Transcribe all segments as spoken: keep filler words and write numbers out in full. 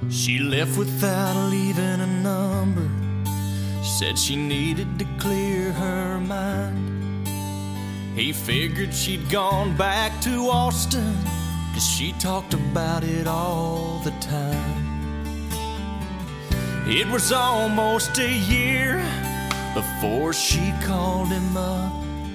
She left without leaving a number. Said she needed to clear her mind. He figured she'd gone back to Austin, 'cause she talked about it all the time. It was almost a year before she called him up.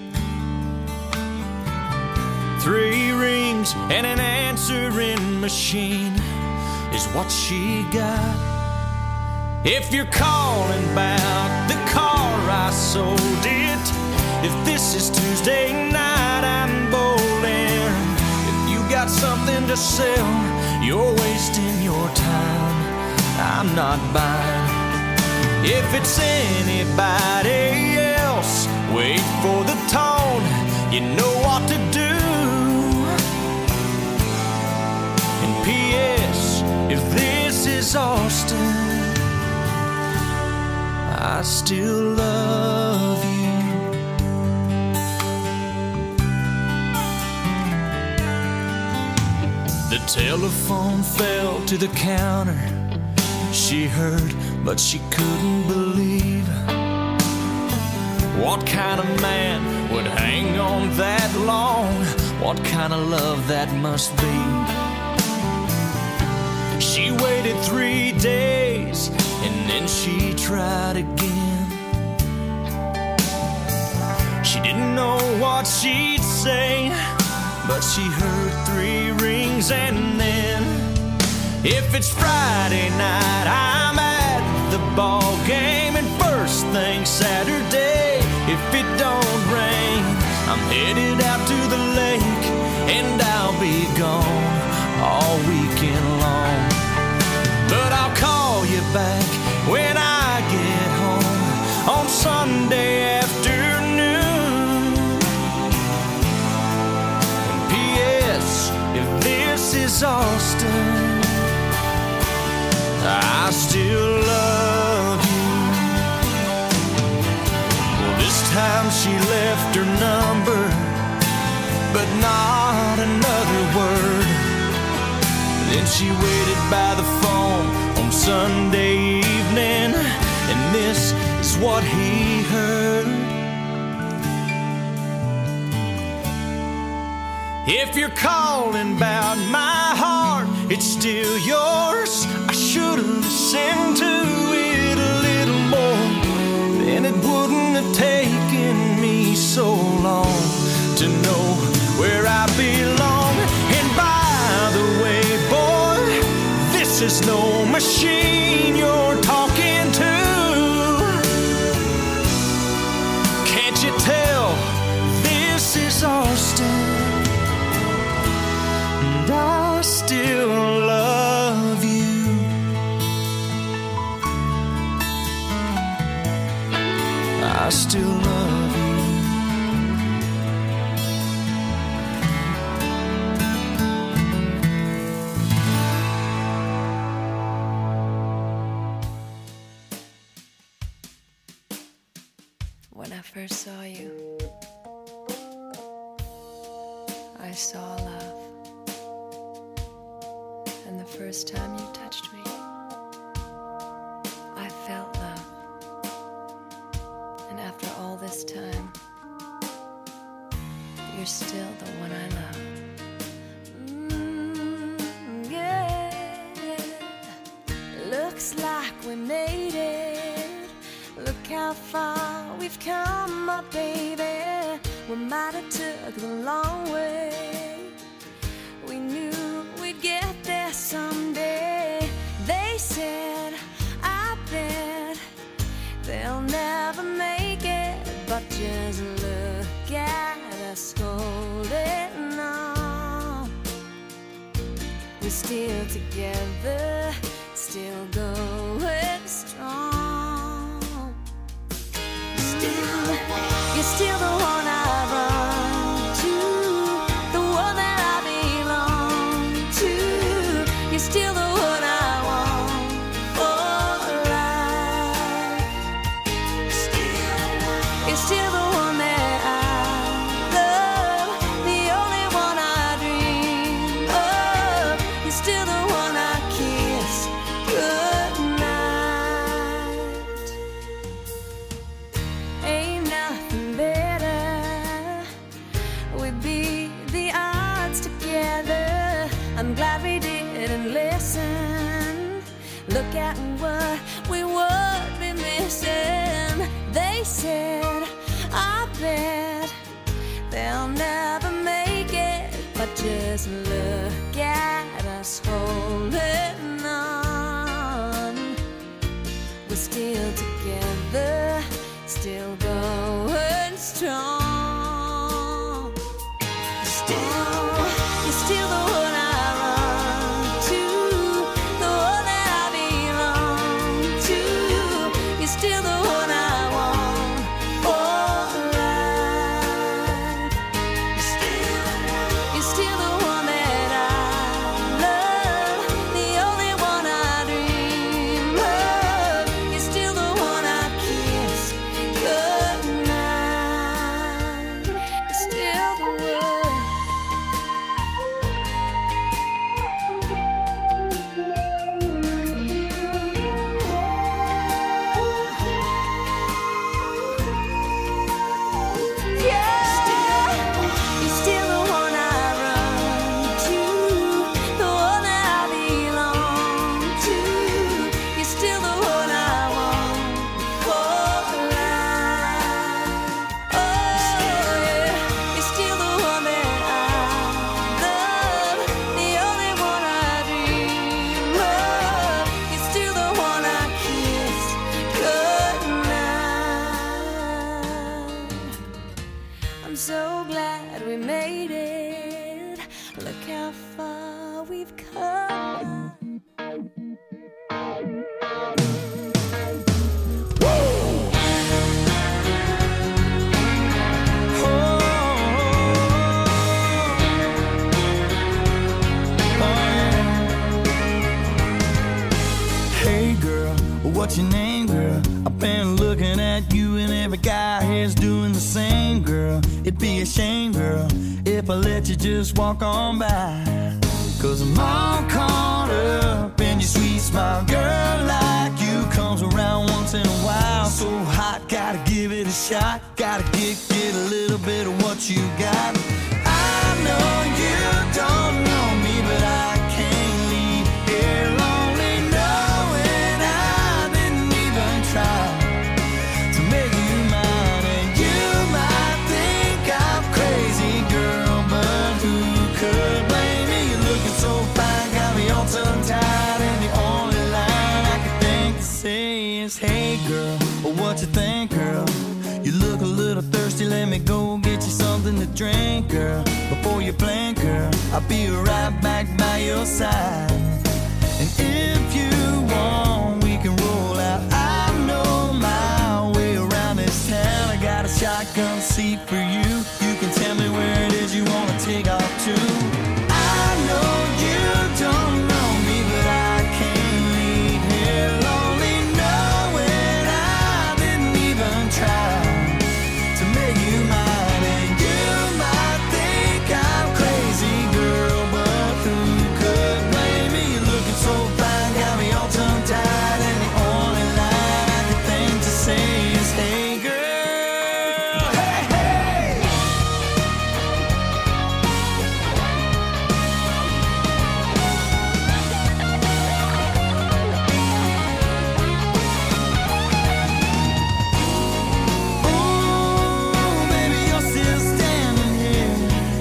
Three rings and an answering machine is what she got. If you're calling about the car I sold it, if this is Tuesday night I'm bowling, if you got something to sell, you're wasting your time, I'm not buying. If it's anybody else, wait for the tone, you know what to do. And P S if this is Austin, I still love you. The telephone fell to the counter. She heard, but she couldn't believe. What kind of man would hang on that long? What kind of love that must be? She waited three days and then she tried again. She didn't know what she'd say, but she heard three rings and then, if it's Friday night, I'm at the ball game, and first thing Saturday, if it don't rain, I'm headed out to the lake, and I'll be gone all weekend long. But I'll call you back when I get home on Sunday afternoon. And P S if this is Austin, I still love you. Well, this time she left her number, but not another word. Then she waited by the phone on Sunday evening, and this is what he heard. If you're calling about my heart, it's still yours. I should have listened to it a little more, then it wouldn't have taken me so long to know where I belong. And by the way, boy, this is no machine you're talking to. Can't you tell this is Austin? And I still love you. I still love you. When I first saw you, I saw love. And the first time you touched me, I felt love. And after all this time, you're still the one I love. Mm, yeah. Looks like we made it. Look how far we've come, my baby. We might have took the long way. We knew we'd get there someday. They said, I bet they'll never make it, but just look at us holding on. We're still together, still going strong. Still, you're still the one I run to, the one that I belong to. You're still the one I want for life. You're still the one that I love, the only one I dream of. You're still the one I kiss glad we didn't listen. Look at what we would be missing. They said, I bet they'll never make it, but just look at us holding on. We're still together, still going strong. Still, you're still the one I run to, the one that I belong to. You're still the one I want for life. You're still, you're still the one that I love, the only one I dream of. You're still the one I kiss goodnight. You're still the one. I'm so glad we made it. Look how far we've come. Hey girl, what's your name, girl? I've been looking at you and every guy here's doing the same, girl. It'd be a shame, girl, if I let you just walk on by. Cause I'm all caught up in your sweet smile. Girl like you comes around once in a while. So hot, gotta give it a shot. Gotta get, get a little bit of what you got. I know you don't know me, but I can't leave here lonely knowing I didn't even try to make you mine. And you might think I'm crazy, girl, but who could blame me? You're looking so fine, got me all tongue-tied, and the only line I can think to say is, hey girl, what you think, girl? You look a little thirsty, let me go get you something to drink, girl. Before you blink, girl, I'll be right back by your side. And if you want, we can roll out. I know my way around this town. I got a shotgun seat for you. You can tell me where it is you wanna take off to. I know you don't know me, but I can't leave here lonely knowing I didn't even try to make you mine. And you might think I'm crazy, girl, but who could blame me? You're looking so fine, got me all tongue-tied, and the only line I can think to say is, hey girl, hey, hey. Ooh, baby, you're still standing here.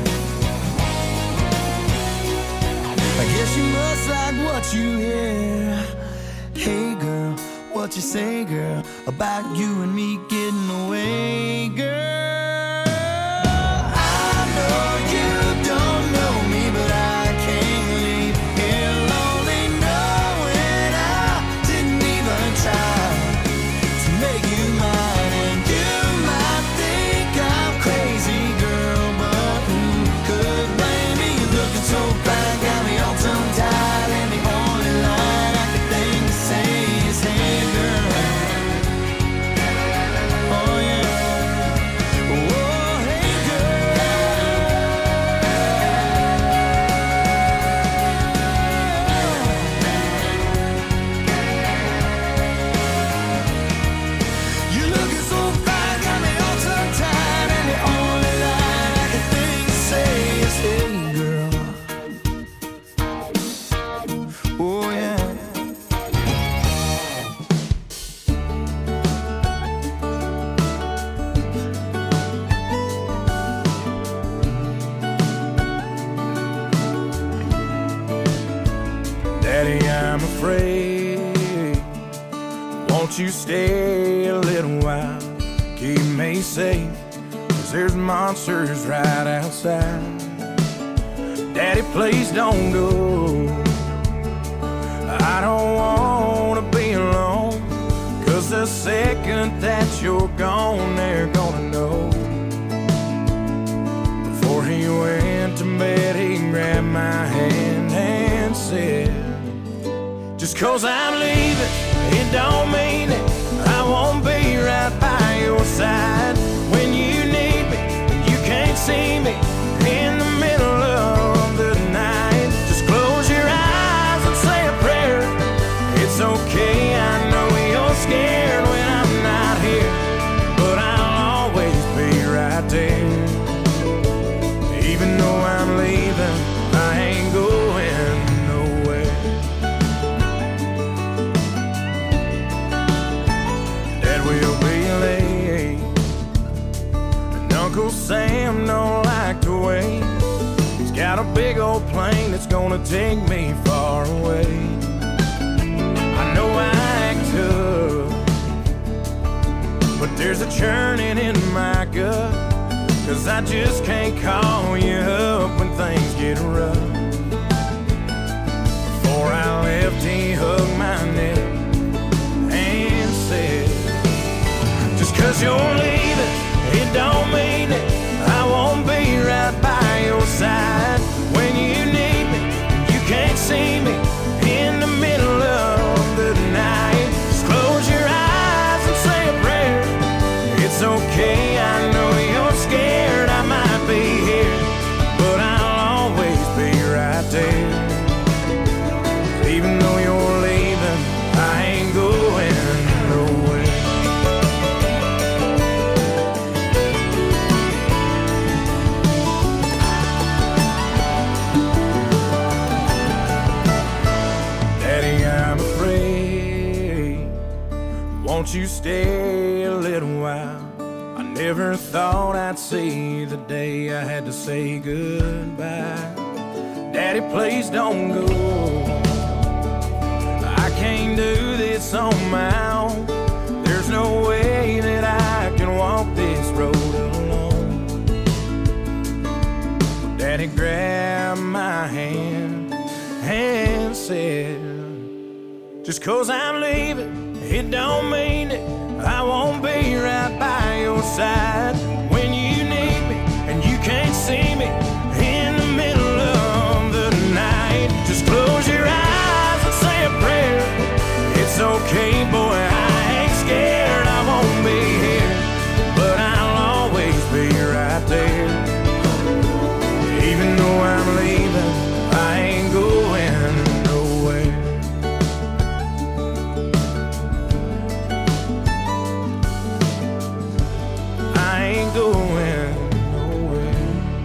I guess you must like what you hear. Hey girl, what you say, girl, about you and me getting away, girl? I know you don't know me, but I can't leave here lonely knowing I didn't even try to make you mine. And you might think I'm crazy, girl, but who could blame me? You're looking so fine, got me all tongue-tied, and the only line I can think to say is, hey girl. Oh yeah. Daddy, I'm afraid. Won't you stay a little while? Keep me safe, 'cause there's monsters right outside. Daddy, please don't go. I don't wanna be alone, 'cause the second that you're gone, they're gonna know. Before he went to bed, he grabbed my hand and said, just 'cause I'm leaving, it don't mean it. I won't be right by your side. When you need me, you can't see me in the middle of the night. Just close your eyes and say a prayer. It's okay, I know you're scared when I'm not here, but I'll always be right there. Even though I'm leaving, I ain't going nowhere. Dad will be late, and Uncle Sam don't like to wait. He's got a big old plane that's gonna take me far away. I know I act tough, but there's a churning in my gut, 'cause I just can't call you up when things get rough. Before I left, he hugged my neck and said, just 'cause you're leaving, it don't mean it. I won't be right by your side. When you need me, you can't see me in the middle of the night. Just close your eyes and say a prayer. It's okay, I know you're scared. I might be here, but I'll always be right there. Even though you're leaving, I ain't going nowhere. Daddy, I'm afraid. Won't you stay a little while? I never thought I'd see the day I had to say goodbye. Daddy, please don't go. I can't do this on my own. There's no way that I can walk this road alone. Daddy grabbed my hand and said, just 'cause I'm leaving, it don't mean it. I won't be right by your side. When you need me and you can't see me in the middle of the night. Just close your eyes and say a prayer. It's okay, boy, I ain't scared. I won't be here, but I'll always be right there. Even though I'm leaving, I ain't going nowhere. I ain't going nowhere.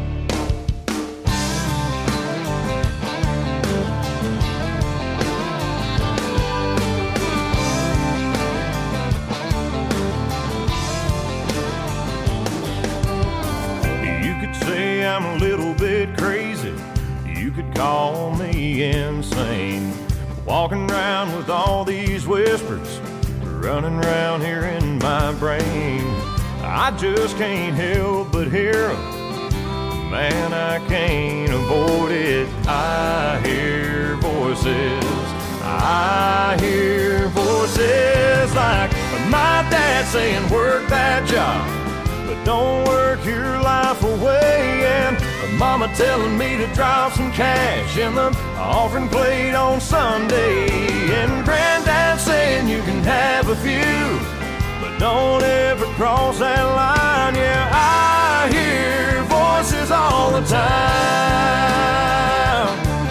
You could say I'm a little bit crazy. You could call me insane. Walking around with all these whispers running around here in my brain. I just can't help but hear 'em. Man, I can't avoid it. I hear voices. I hear voices like my dad saying, work that job, but don't work your life away. And mama telling me to drop some cash in the offering plate on Sunday. And granddad saying you can have a few, but don't ever cross that line. Yeah, I hear voices all the time.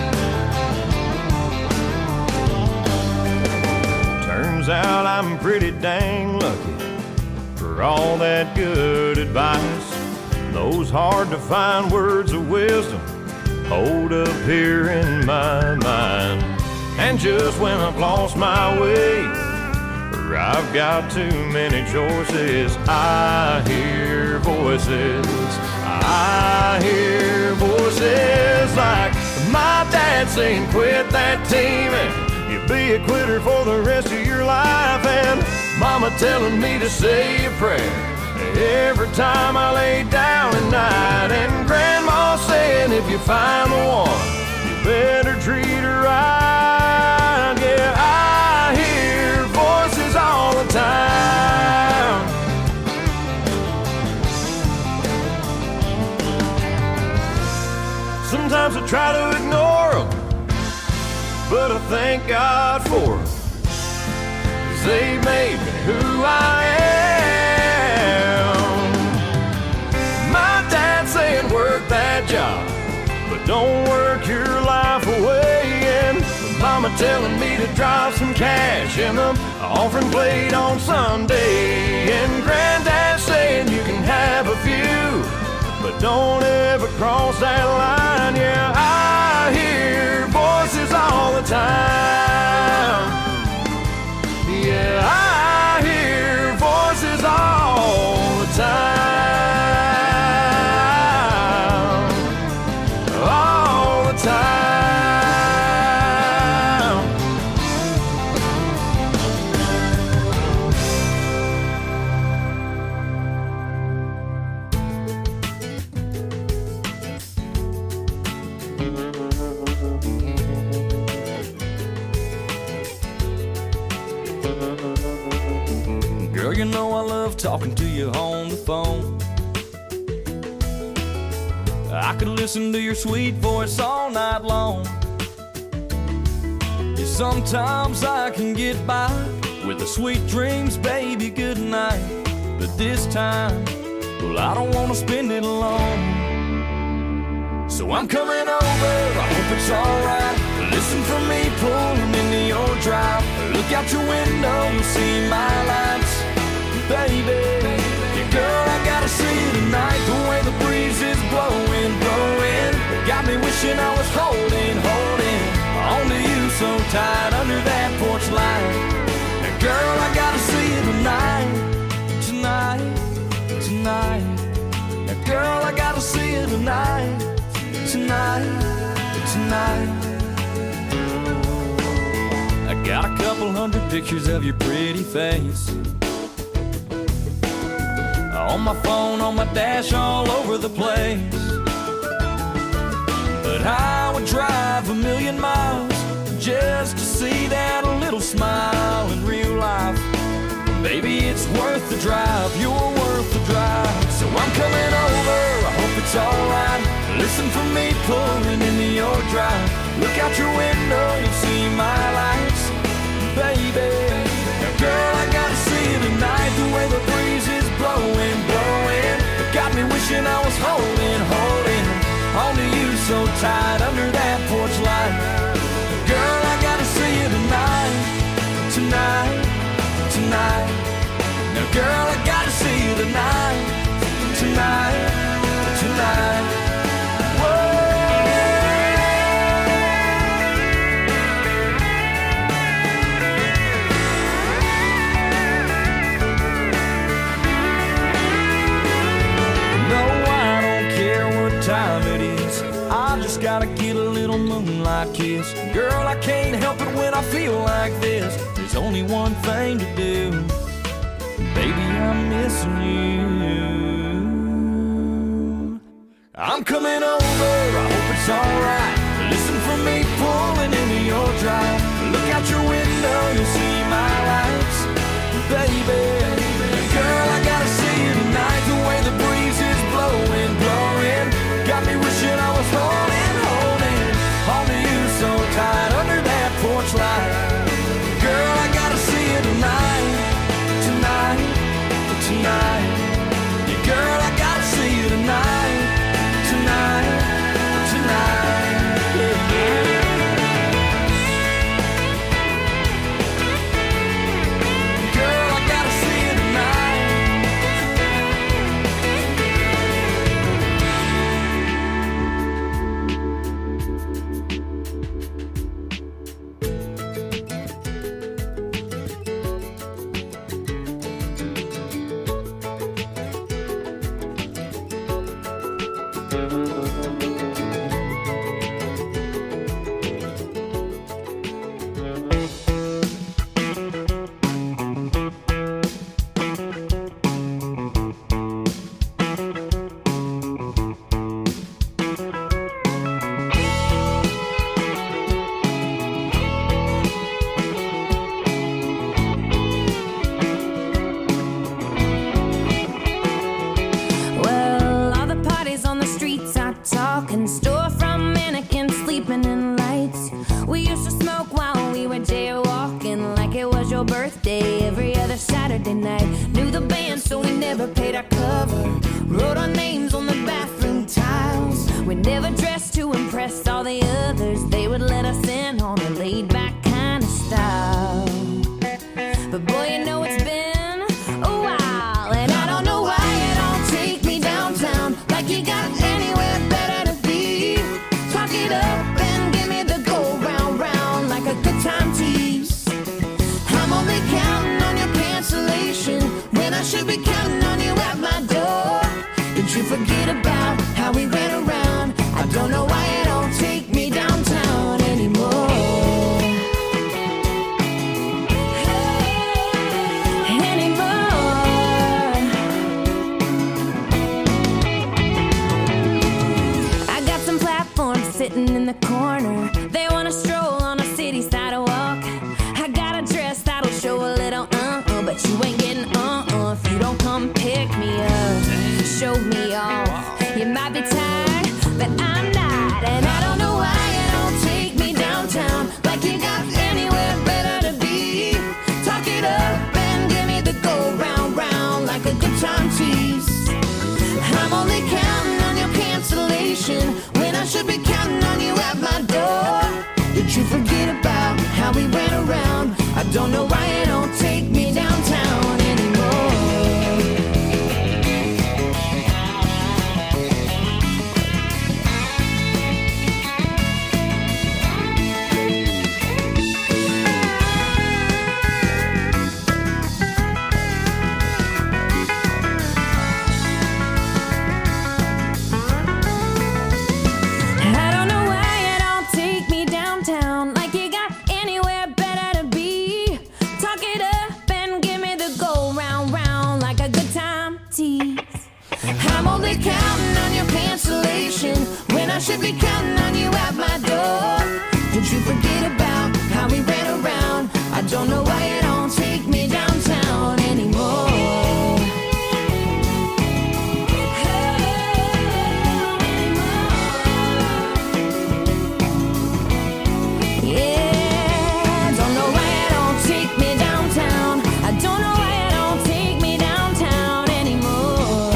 Turns out I'm pretty dang lucky for all that good advice. Those hard to find words of wisdom hold up here in my mind. And just when I've lost my way, or I've got too many choices, I hear voices. I hear voices like my dad saying quit that team and be a quitter for the rest of your life. And mama telling me to say a prayer every time I lay down at night. And grandma saying if you find the one, you better treat her right. Yeah, I hear voices all the time. Sometimes I try to ignore them, but I thank God for them, 'cause they made me who I am. My dad saying work that job, but don't work your life away. And mama telling me to drop some cash in the offering plate on Sunday. And granddad saying you can have a few, but don't ever cross that line. Yeah, I hear voices all the time. Yeah, I hear voices all the time. All the time. Girl, you know I love talking to you on the phone. I could listen to your sweet voice all night long. Yeah, sometimes I can get by with the sweet dreams, baby, good night. But this time, well, I don't want to spend it alone. So I'm coming over, I hope it's alright. Listen for me pulling into your drive. Look out your window, you'll see my lights. Baby, yeah, girl, I gotta see you tonight. The way the breeze is blowing, blowing, got me wishing I was holding, holding onto you so tight under that porch light. Now, girl, I gotta see you tonight, tonight, tonight. Now, girl, I gotta see you tonight, tonight, tonight. I got a couple hundred pictures of your pretty face on my phone, on my dash, all over the place. But I would drive a million miles just to see that little smile in real life. Baby, it's worth the drive, you're worth the drive. So I'm coming over, I hope it's alright. Listen for me pulling into your drive. Look out your window, you'll see my lights. Baby, now girl, I gotta see you tonight. The way the breeze is blowing, blowing, it got me wishing I was holding, holding onto you so tight under that porch light. Girl, I gotta see you tonight, tonight, tonight. Now girl, I gotta see you tonight, tonight, tonight. Gotta get a little moonlight kiss. Girl, I can't help it when I feel like this. There's only one thing to do. Baby, I'm missing you. I'm coming over, I hope it's alright. Listen for me pulling into your drive. Look out your window, you'll see my lights. Baby, girl, I gotta see you tonight. The way the breeze is blowing, blowing, got me wishing I was holding, holding you so tight under that porch light. Girl, I gotta see you tonight, tonight, tonight. Yeah, girl, I gotta see you tonight, tonight, tonight. Yeah, yeah. used to smoke while we were jaywalking, like it was your birthday every other Saturday night. Knew the band, so we never paid our cover. Wrote our names on the bathroom tiles. We never dressed to impress all the others. They would let us in on a laid-back kind of style. But boy, you know it's been a while, and I don't know why you don't take me downtown, like you got anywhere better to be. Talk it up and give me the go round round, like a good time tease. I'm only counting on your cancellation when I should be counting on you at my door. Did you forget about how we ran around? I don't know why you don't take me downtown anymore. Sitting in the corner, they wanna stroll on a city sidewalk. I got a dress that'll show a little uh-uh, but you ain't getting uh-uh if you don't come pick me up, show me off. You might be tired, but I'm not, and I don't know why you don't take me downtown, like you got anywhere better to be. Talk it up and give me the go round round, like a good time tease. I'm only counting on your cancellation when I should be counting on you at my door. Did you forget about how we ran around? I don't know why you don't take me downtown anymore. I'm only counting on your cancellation when I should be counting on you at my door. Did you forget about how we ran around? I don't know why you don't take me downtown anymore. Yeah, don't know why you don't take me downtown. I don't know why you don't take me downtown anymore.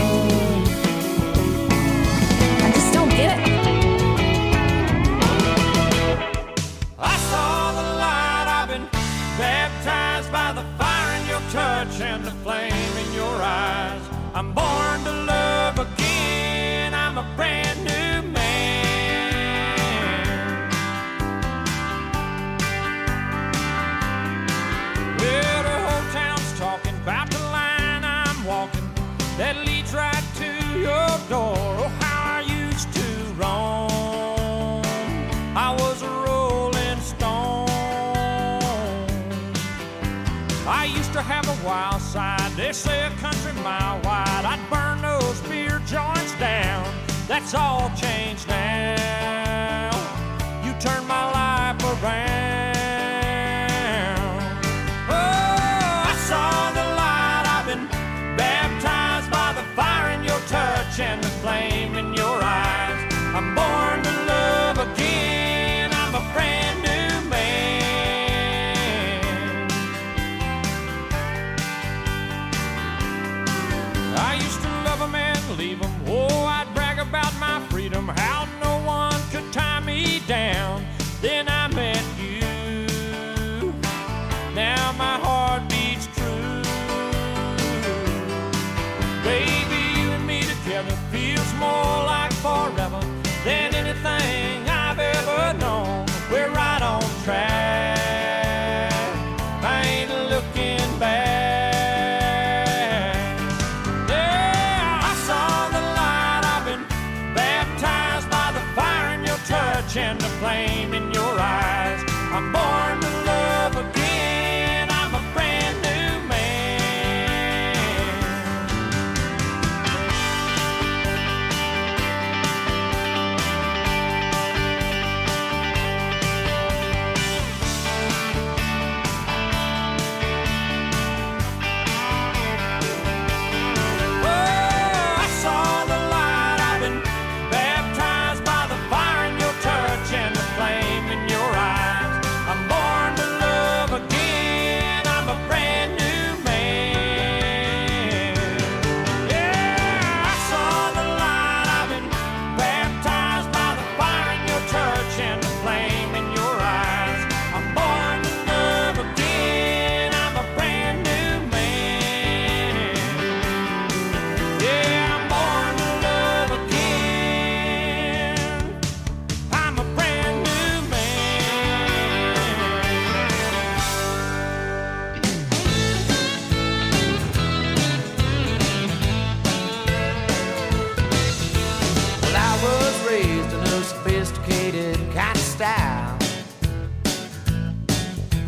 I just don't get it. I saw the light, I've been baptized by the fire in your touch and the flame in your eyes. I'm born to love again, I'm a brand new man. Well, the whole town's talking about the line I'm walking that leads right to your door. Oh, how I used to roam, I was a rolling stone. I used to have a wild side, they say a country mile wide. I'd burn those beer joints down, that's all changed now. You turned my life around. Oh, I saw the light, I've been baptized by the fire in your touch and the flame in your eyes. I'm born to love again, I'm a brand new man. I used to love 'em and leave 'em. Oh, I'd brag about my freedom, how no one could tie me down. Then I met you,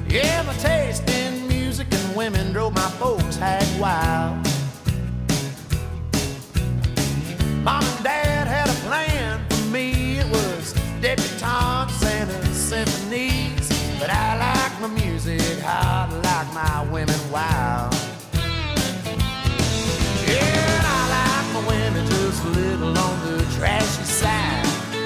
Yeah, my taste in music and women drove my folks hag wild. Mom and Dad had a plan for me. It was debutantes and symphonies. But I like my music hot, like my women wild. Yeah, and I like my women just a little on the trashy side.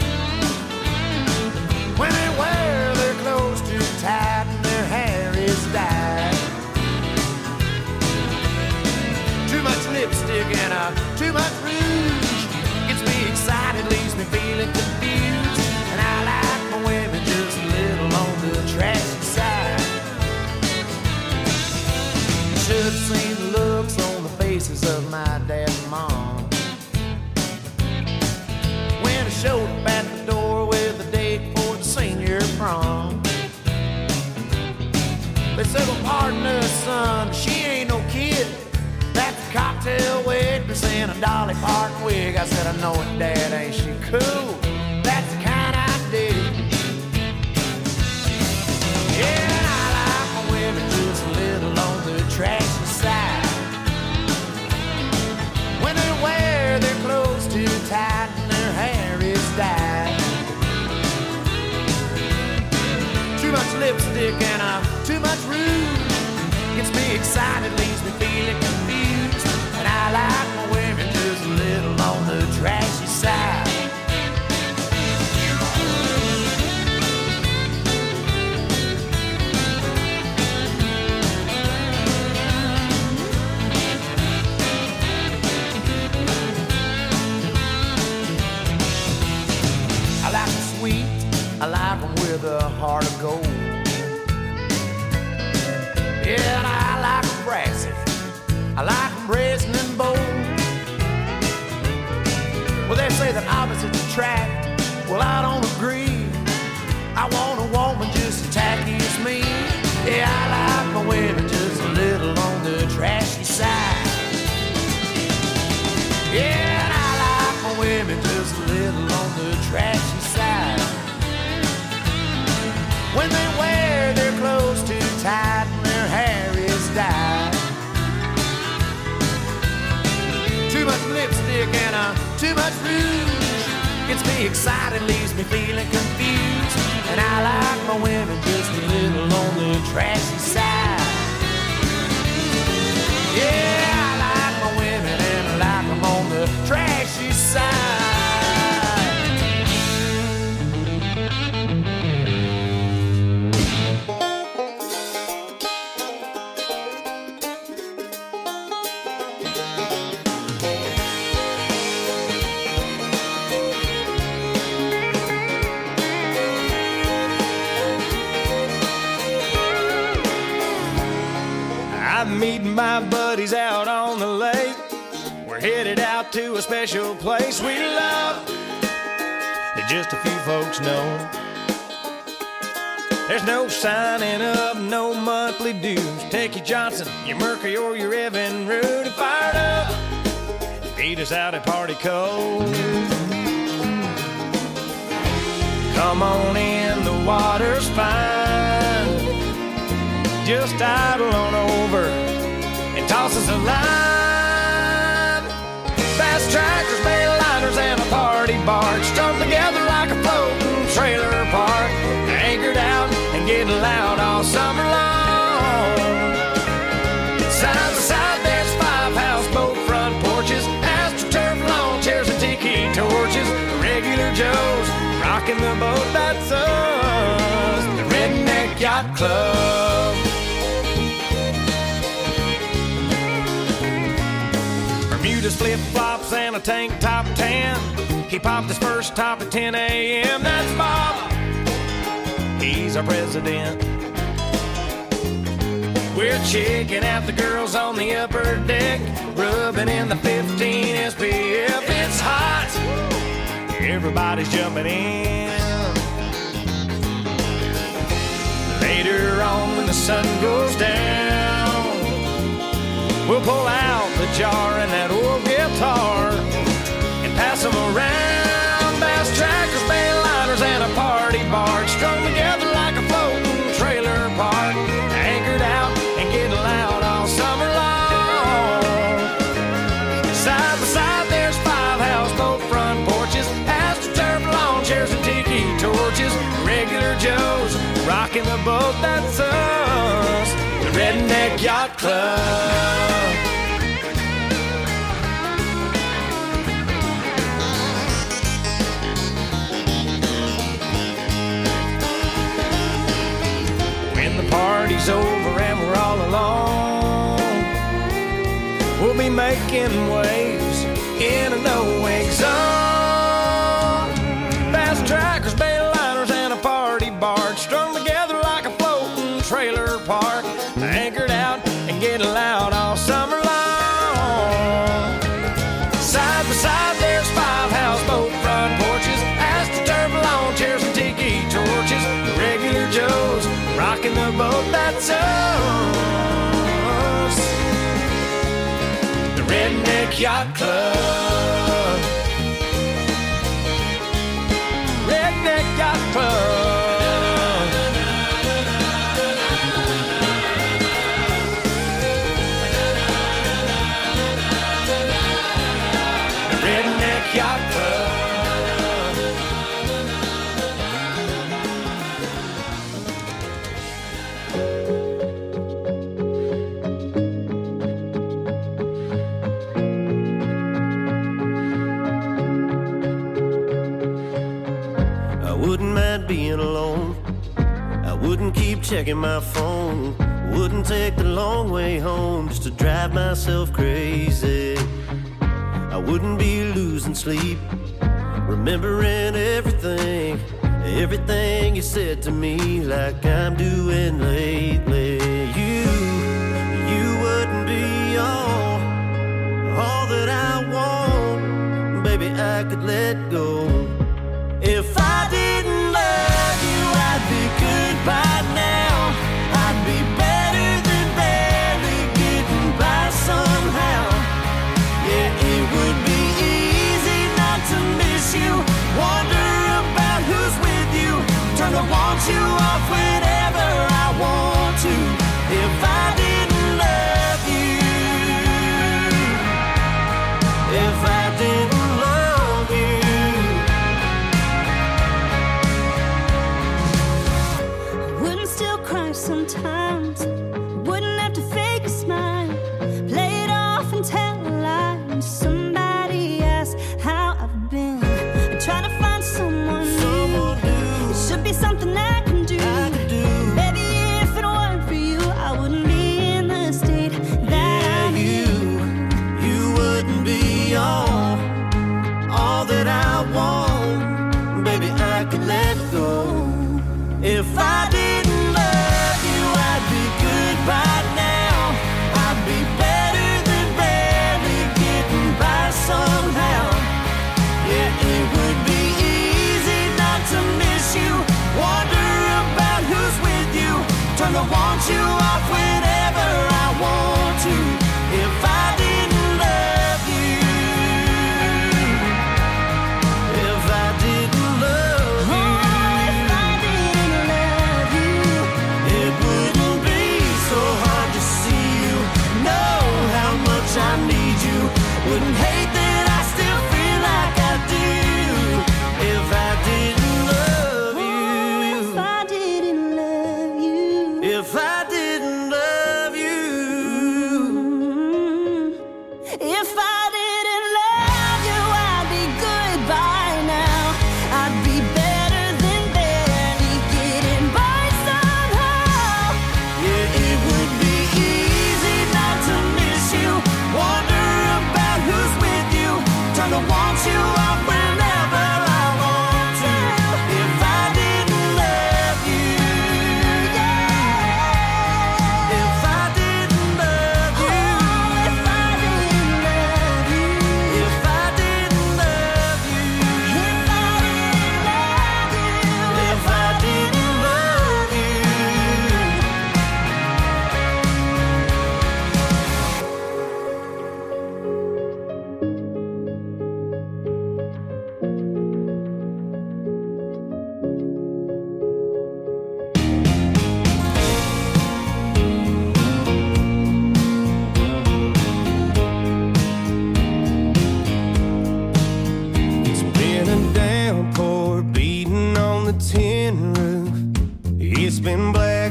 When they wear their clothes too tight and their hair is dyed. Too much lipstick and uh, too much rouge gets me excited, leaves me feeling confused. And I like my women just a little on the trashy side. Should have seen the looks on the faces of my dad and mom when I showed up at the door with a date for the senior prom. They said, well, pardon us, son, she ain't no kid. That's a cocktail waitress in a Dolly Parton wig. I said, I know it, Dad, ain't she cool? That's the kind I dig. Yeah, and I like my women just a little on the trashy side. When they wear their clothes too tight and their hair is dyed. Too much lipstick and uh, too much rouge gets me excited, leaves me feeling confused. And I like my women just a little on the trashy side. I like them sweet, I like them with a heart of gold. Yeah, and I like them brassy, I like them brazen and bold. Well, they say that opposites attract, well, I don't agree. I want a woman just as tacky as me. Yeah, I like my women just a little on the trashy side. Yeah, and I like my women just a little on the trashy side. When they wear their clothes too tight and their hair is dyed. Too much lipstick and uh, too much rouge gets me excited, leaves me feeling confused. And I like my women just a little on the trashy side. Yeah, I like my women and I like them on the trashy side. I'm meeting my buddies out on the lake. We're headed out to a special place we love that just a few folks know. There's no signing up, no monthly dues. Take your Johnson, your Mercury, or your Evan Root and fired up. Beat us out at Party Cove. Come on in, the water's fine. Just idle on over and toss us a line. Fast tractors, mail liners, and a party barge strung together like a floating trailer park. Anchored out and getting loud all summer long. Side to side, there's five houseboat front porches, astroturf lawn chairs and tiki torches. Regular Joes rocking the boat, that's us, the Redneck Yacht Club. Bermuda's flip-flops and a tank top tan. He popped his first top at ten a m That's Bob, he's our president. We're checking out the girls on the upper deck, rubbing in the fifteen S P F. It's hot, everybody's jumping in. Later on when the sun goes down, we'll pull out the jar and that old guitar and pass them around. Bass trackers, bail liners, and a party barge strung together like a floating trailer park. boat, that's us, the Redneck Yacht Club. When the party's over and we're all alone, we'll be making waves in a no-wake zone. Fast trackers, bail liners, and a party barge strung together like a floating trailer park, anchored out and getting loud all summer long. Side by side, there's five houseboat front porches, astroturf lawn chairs and tiki torches. The regular Joes rocking the boat, that's us, the Redneck Yacht Club. Redneck Yacht Club. Redneck Yacht Club. I wouldn't mind being alone. I wouldn't keep checking my phone. Wouldn't take the long way home just to drive myself crazy. I wouldn't be losing sleep, remembering everything, everything you said to me, like I'm doing lately. You, you wouldn't be all, all that I want. Baby, I could let go. If I didn't love you, I'd be good by now. I'd be better than barely getting by somehow. Yeah, it would be easy not to miss you, wonder about who's with you, turn the want you off whenever I want to. If I didn't love you, if I didn't love you. Wouldn't still cry sometimes. Wouldn't have to fake a smile. Play it off and tell a lie. When somebody asks how I've been, I try to find someone new. It should be something I can do. Baby, if it weren't for you, I wouldn't be in the state that I'm in. You wouldn't be all, all that I want. Baby, I could let go. If I didn't love you, I'd be good by now. I'd be better than barely getting by somehow. Yeah, it would be easy not to miss you, wonder about who's with you, turn the want you off whenever I want to. If I didn't love you, if I didn't love you, If I didn't love you, it wouldn't be so hard to see you, know how much I need you, wouldn't hate that I still feel like I do. If I didn't love if you, I didn't love you, if I didn't love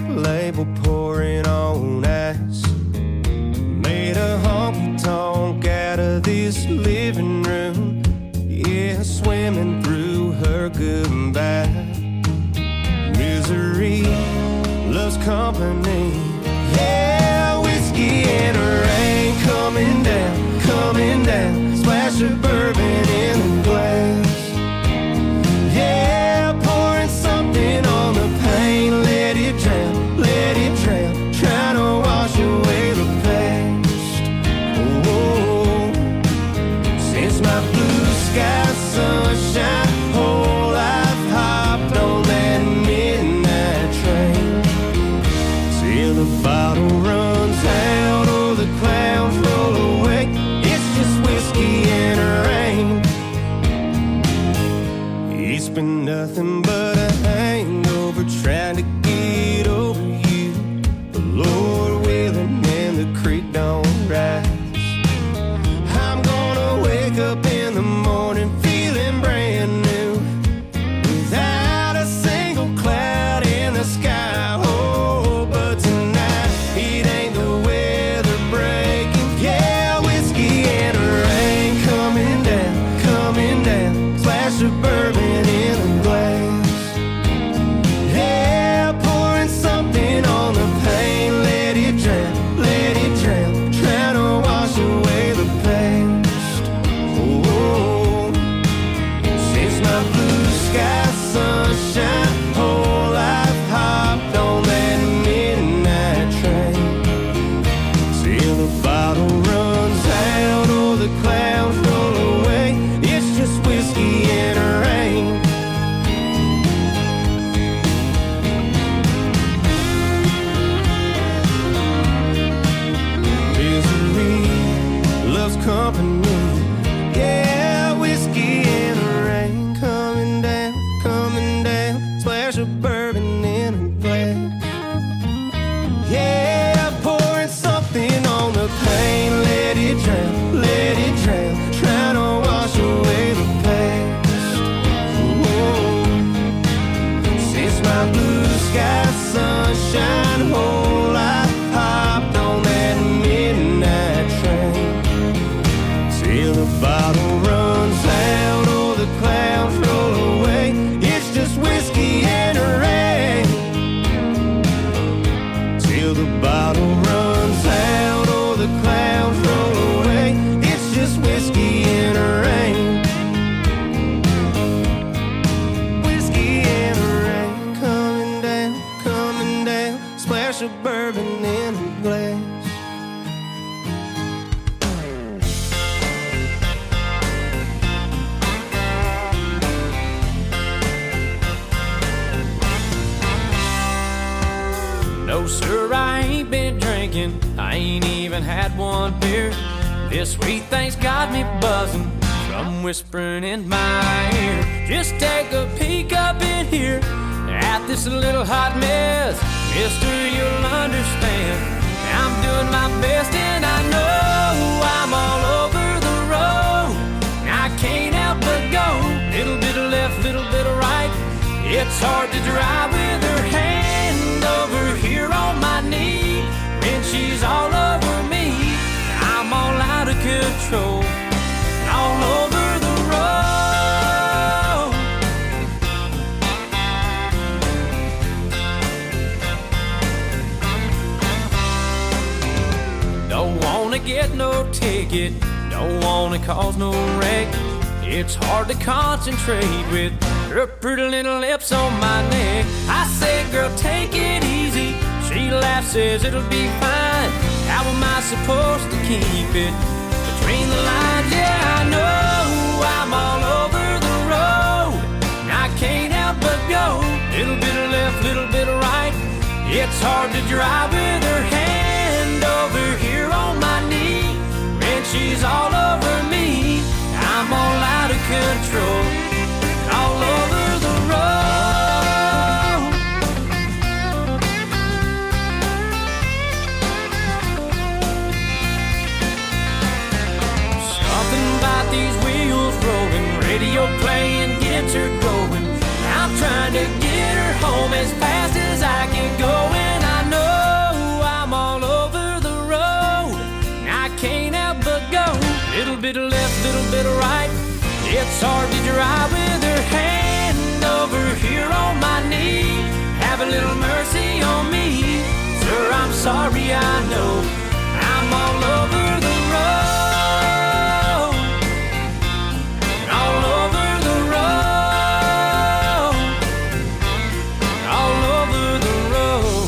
label pouring on ice. Made a honky-tonk out of this living room. Yeah, swimming through her goodbye. Misery loves company. Yeah, whiskey and rain coming down, coming down. Splash of bourbon in the glass. Yeah, pouring something on the pain. Let it drown, let it drown. Trying to wash away the past. Oh, since my blue sky sunshine, whole life hopped on that midnight train. Till the bottle runs out or the clouds roll away. It's just whiskey and rain. It's been nothing but a hangover trying to get over you. The Lord willing and the creek don't rise. I'm gonna wake up in the morning feeling brand new, without a single cloud in the sky. Oh, but tonight it ain't the weather breaking. Yeah, whiskey and rain coming down, coming down. Splash of bourbon in a glass. Yeah, pouring something on the pain. Let it drown, let it drown. Trying to wash away the past. Oh, since my blue sky sunshine, whole life hopped on that midnight train. Till the bottle runs out or the clouds roll away. It's just whiskey and rain. Misery loves company. Yeah, whiskey and rain coming down, coming down. Splash of bourbon in a glass. Yeah, pouring something on the pain. Let it drown, let it drown. Trying to wash away the past. Whoa. Since my blue sky sunshine, whole life hopped on that midnight train. Till the bottle runs out or the clouds roll away. It's just whiskey and rain. Till the bottle runs out or the clouds roll away. It's just whiskey and rain. Whiskey and rain coming down, coming down. Splash of bourbon in a glass. No, sir, I ain't been drinking. I ain't even had one beer. This sweet thing's got me buzzing from whispering in my ear. Just take a peek up in here at this little hot mess. Mister, you'll understand. I'm doing my best and I know I'm all over the road. I can't help but go. Little bit of left, little bit of right. It's hard to drive with her hand over here on my knee. When she's all over me, I'm all out of control, all over the road. Don't wanna get no ticket, don't wanna cause no wreck. It's hard to concentrate with her pretty little lips on my neck. I say, girl, take it easy. She laughs, says it'll be fine. How am I supposed to keep it between the lines? Yeah, I know I'm all over the road. I can't help but go. Little bit of left, little bit of right. It's hard to drive with her hand over here on my knee. When she's all over me, I'm all out of control, all over the road. Something about these wheels rolling, radio playing gets her going. I'm trying to get her home as fast as I can go, and it's hard to dry with her hand over here on my knee. Have a little mercy on me, sir, I'm sorry, I know I'm all over the road, all over the road, all over the road.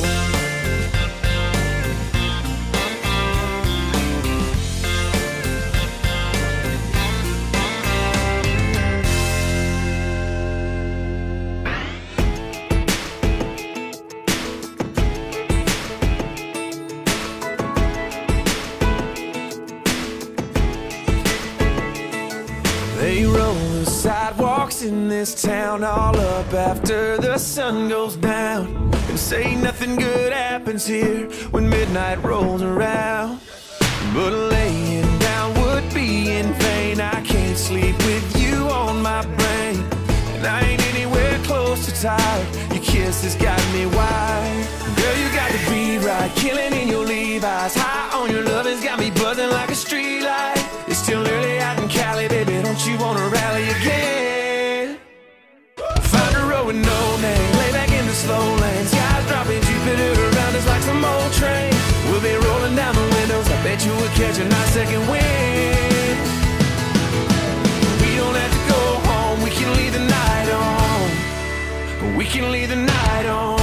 They roll the sidewalks in this town all up after the sun goes down, and say nothing good happens here when midnight rolls around. But laying down would be in vain. I can't sleep with you on my brain, and I ain't anywhere close to tired. Your kiss has got me wired. Girl, you got the beat right, killing in your Levi's. High on your love has got me buzzing like a street light. It's still early out in Cali, baby, don't you wanna rally again? Find a road with no name, lay back in the slow lane. Skies dropping Jupiter around us like some old train. We'll be rolling down the windows, I bet you would catch a nice second wind. We don't have to go home, we can leave the night on. We can leave the night on.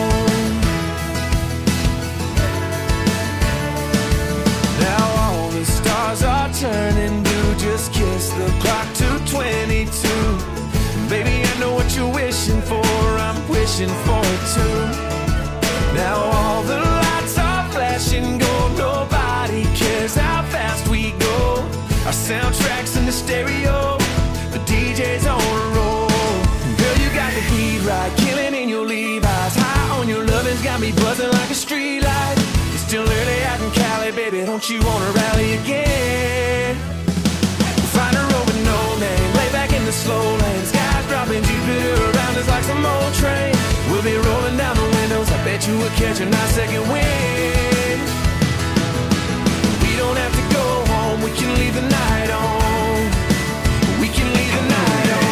Are turning blue, just kiss the clock to twenty-two. Baby, I know what you're wishing for, I'm wishing for it too. Now all the lights are flashing gold, nobody cares how fast we go. Our soundtrack's in the stereo, the D J's on a roll. Girl, you got the beat right, killing in your Levi's. High on your lovin's got me buzzing like a street light. It's still early out in Cali, baby, don't you wanna rally again? Find a road with no name, lay back in the slow lane. Skies dropping Jupiter around us like some old train. We'll be rolling down the windows, I bet you would catch a nice second wind. We don't have to go home, we can leave the night on. We can leave the night on.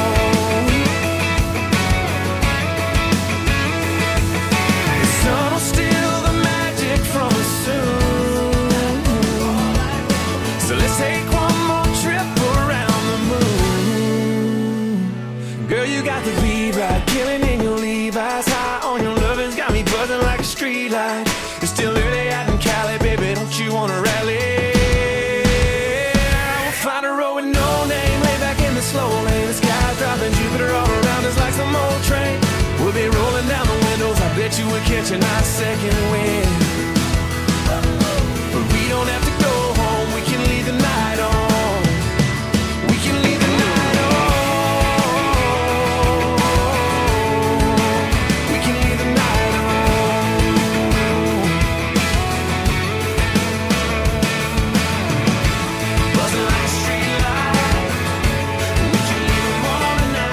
The sun will steal the magic from us soon, so let's take one more trip around the moon. Girl, you got the beat right, killing in your Levi's. High on your lovin's got me buzzing like a street light. It's still early out in Cali, baby, don't you wanna rally? We'll find a road with no name, lay back in the slow lane. The sky's dropping Jupiter all around us like some old train. We'll be rolling down the windows, I bet you would catch a nice second wind. But we don't have to go home, we can leave the night on. We can leave the night on. We can leave the night on. Buzzing like a street light. We can leave the morning night.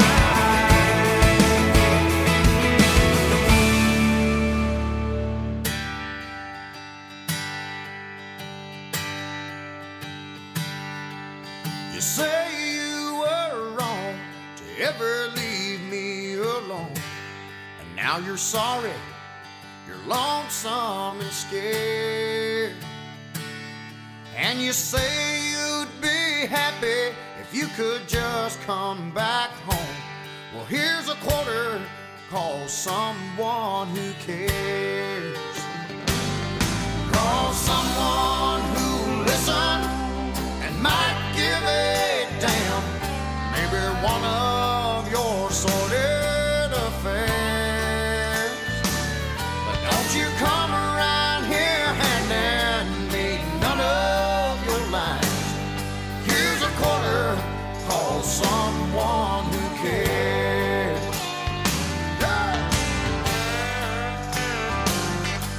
You say you were wrong to ever leave me alone, and now you're sorry, you're lonesome and scared. And you say you'd be happy if you could just come back home. Well, here's a quarter, call someone who cares. Call someone who'll listen and might give a damn. Maybe one of your sordid affairs. But don't you come around here handing me none of your lines. Here's a quarter, call someone who cares. Yeah.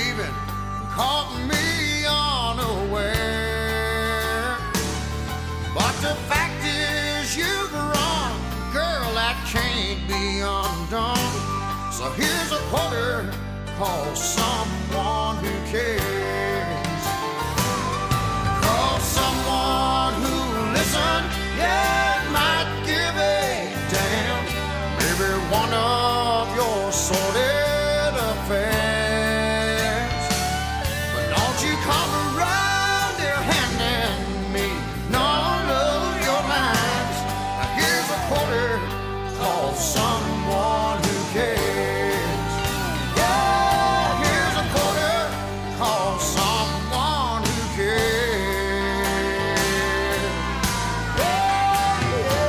leaving caught me unaware. But the fact is you've run, girl, that can't be undone. So here's a quarter, call someone who cares. Call someone who listen, yeah, might give a damn. Maybe one of your sordid affairs. But don't you come around here handing me none of your lines. Now here's a quarter, call someone who cares. Yeah, here's a quarter, call someone who cares. Yeah,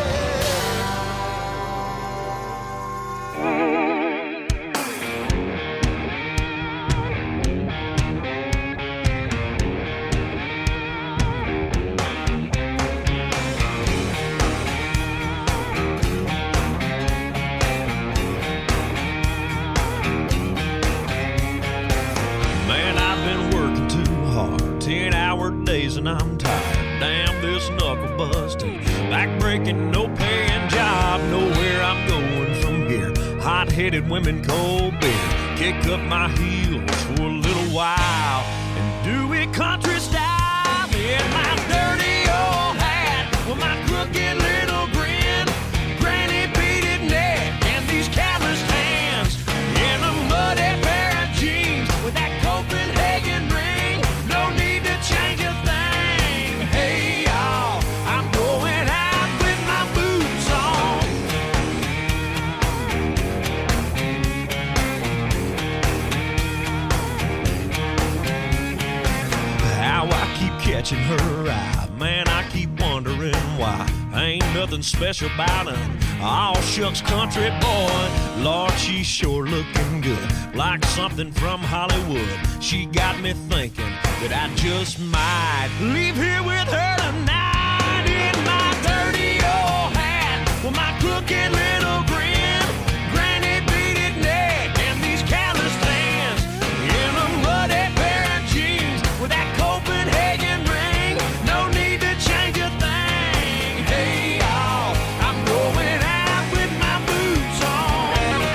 Man, I've been working too hard, ten hour days and I'm tired. Damn this knuckle busting, back breaking, no paying job. Nowhere I'm going from here. Hot-headed women, cold beer. Kick up my heels for a little while and do it country style. In my dirty old hat with my crooked little grin, granny beaded neck and these calloused hands, in a muddy pair of jeans with that Copenhagen ring. No need to change a thing. Hey y'all, I'm going out with my boots on. How I keep catching her eye, man, I keep wondering why. Ain't nothing special about her, all shucks country boy. Lord, she's sure looking good, like something from Hollywood. She got me thinking that I just might leave here with her tonight. In my dirty old hat with my crooked little grin, granny beaded neck and these calloused hands, in a muddy pair of jeans with that Copenhagen ring. No need to change a thing. Hey y'all, I'm going out with my boots on.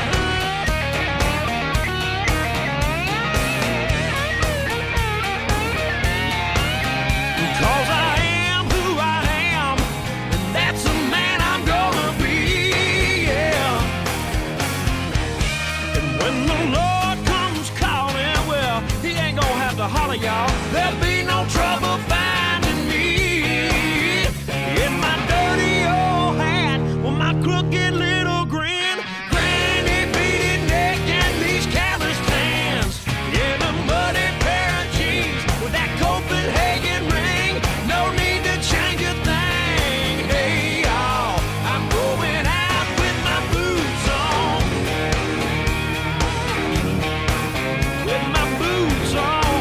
Cause I am who I am, and that's the man I'm gonna be, yeah. And when the Lord comes calling, well, he ain't gonna have to holler, y'all. There'll be no trouble finding me. In my dirty old hat with my crooked little grin, granny beaded neck and these calloused hands, in a muddy pair of jeans with that Copenhagen ring. No need to change a thing. Hey y'all, I'm going out with my boots on. With my boots on.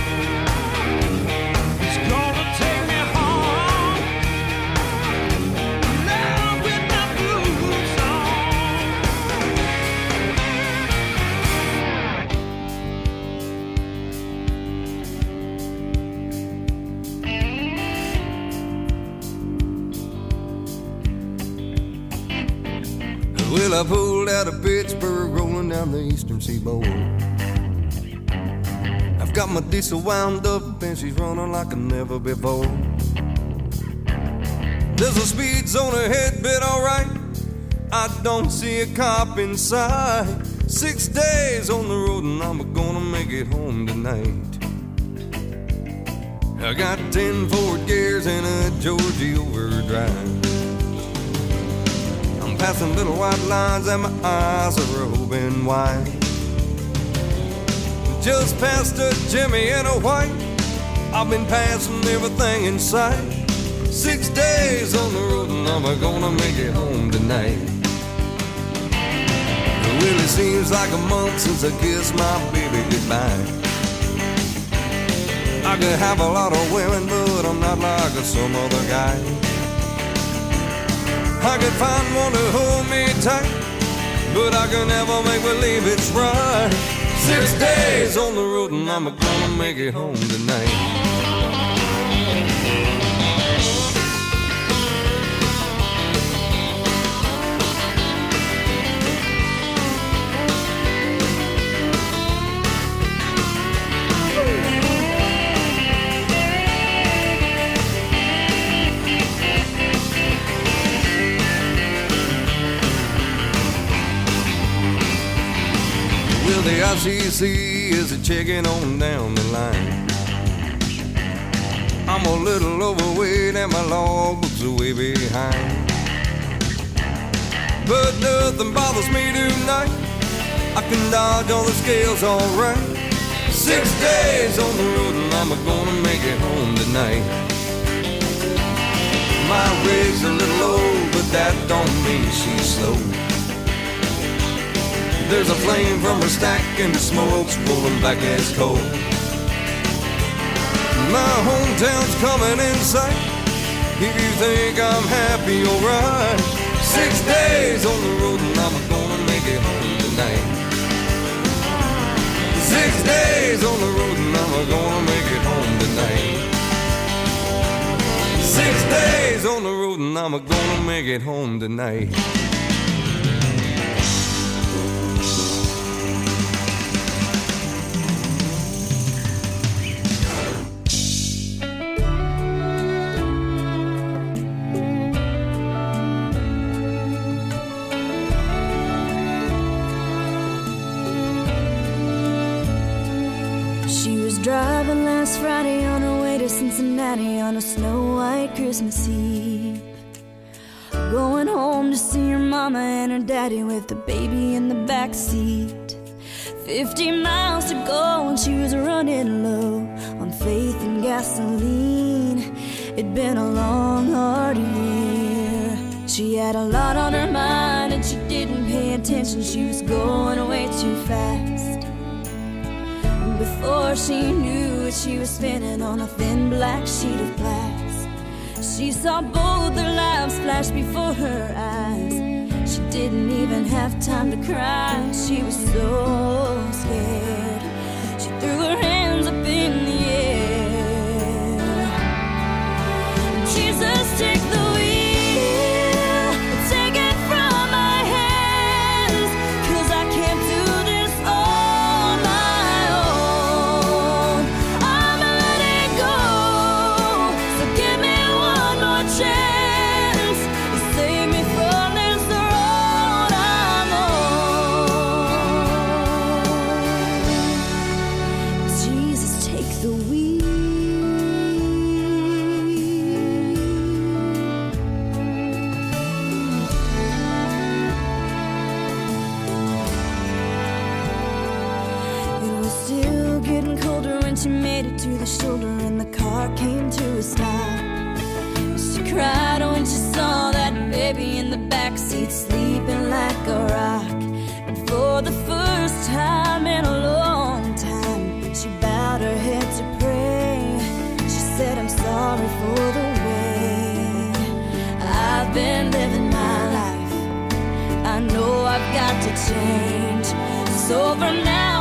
It's gonna take me home. Now with my boots on. Well, I pulled out of Pittsburgh, rolling down the eastern seaboard. I've got my diesel wound up and she's running like a never before. There's a speed zone ahead, but alright, I don't see a cop in sight. Six days on the road and I'm gonna make it home tonight. I got ten forward gears and a Georgie overdrive. I'm passing little white lines and my eyes are open wide. Just past a Jimmy and a white, I've been passing everything in sight. Six days on the road and I'm gonna make it home tonight. Well, it seems like a month since I kissed my baby goodbye. I could have a lot of women, but I'm not like some other guy. I could find one to hold me tight, but I can never make believe it's right. Six days on the road and I'm gonna make it home tonight. The I C C is a checking on down the line. I'm a little overweight and my logbook's are way behind. But nothing bothers me tonight. I can dodge all the scales alright. Six days on the road and I'm gonna make it home tonight. My rig's a little old, but that don't mean she's slow. There's a flame from her stack and the smoke's rolling back as coal. My hometown's coming in sight. If you think I'm happy, alright. Six days on the road and I'm gonna make it home tonight. Six days on the road and I'm gonna make it home tonight. Six days on the road and I'm gonna make it home tonight. Driving last Friday on her way to Cincinnati on a snow-white Christmas Eve. Going home to see her mama and her daddy with the baby in the back seat. Fifty miles to go and she was running low on faith and gasoline. It'd been a long, hard year. She had a lot on her mind and she didn't pay attention. She was going way too fast. Before she knew it, she was spinning on a thin black sheet of glass. She saw both their lives flash before her eyes. She didn't even have time to cry. She was so scared. She threw her hands up in the air. Jesus, take the wheel, take it from my hands, 'cause I can't do this all my own. I'm letting go, so give me one more chance to save me from this road I'm on. Jesus, take the wheel. It was still getting colder when she made it to the shoulder and the car came to a stop. She cried when she saw that baby in the backseat sleeping like a rock. And for the first time in a long time, she bowed her head to pray. She said, I'm sorry for the way I've been living my life. I know I've got to change. So from now